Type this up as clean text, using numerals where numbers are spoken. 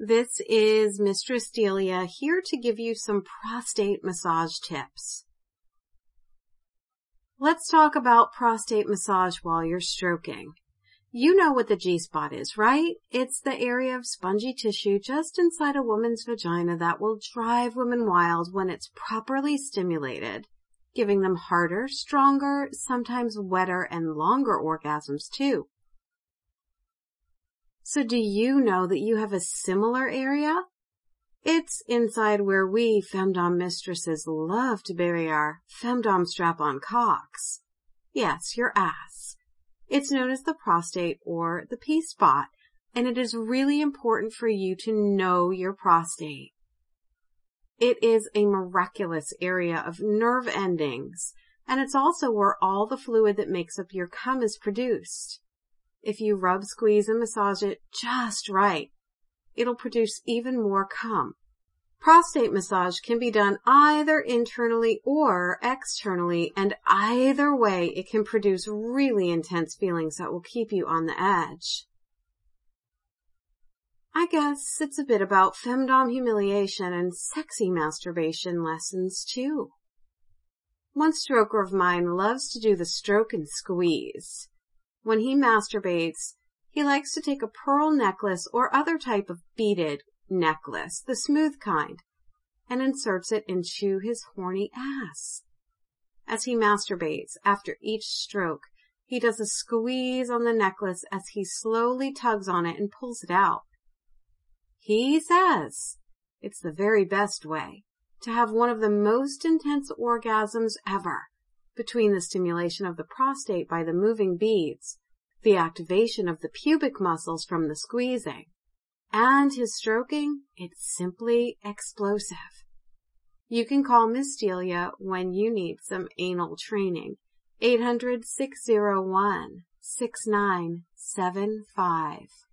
This is Mistress Delia here to give you some prostate massage tips. Let's talk about prostate massage while you're stroking. You know what the G-spot is, right? It's the area of spongy tissue just inside a woman's vagina that will drive women wild when it's properly stimulated, giving them harder, stronger, sometimes wetter and longer orgasms too. So do you know that you have a similar area? It's inside where we femdom mistresses love to bury our femdom strap-on cocks. Yes, your ass. It's known as the prostate or the P-spot, and it is really important for you to know your prostate. It is a miraculous area of nerve endings, and it's also where all the fluid that makes up your cum is produced. If you rub, squeeze, and massage it just right, it'll produce even more cum. Prostate massage can be done either internally or externally, and either way it can produce really intense feelings that will keep you on the edge. I guess it's a bit about femdom humiliation and sexy masturbation lessons too. One stroker of mine loves to do the stroke and squeeze. When he masturbates, he likes to take a pearl necklace or other type of beaded necklace, the smooth kind, and inserts it into his horny ass. As he masturbates, after each stroke, he does a squeeze on the necklace as he slowly tugs on it and pulls it out. He says it's the very best way to have one of the most intense orgasms ever, between the stimulation of the prostate by the moving beads, the activation of the pubic muscles from the squeezing, and his stroking. It's simply explosive. You can call Miss Delia when you need some anal training. 800-601-6975.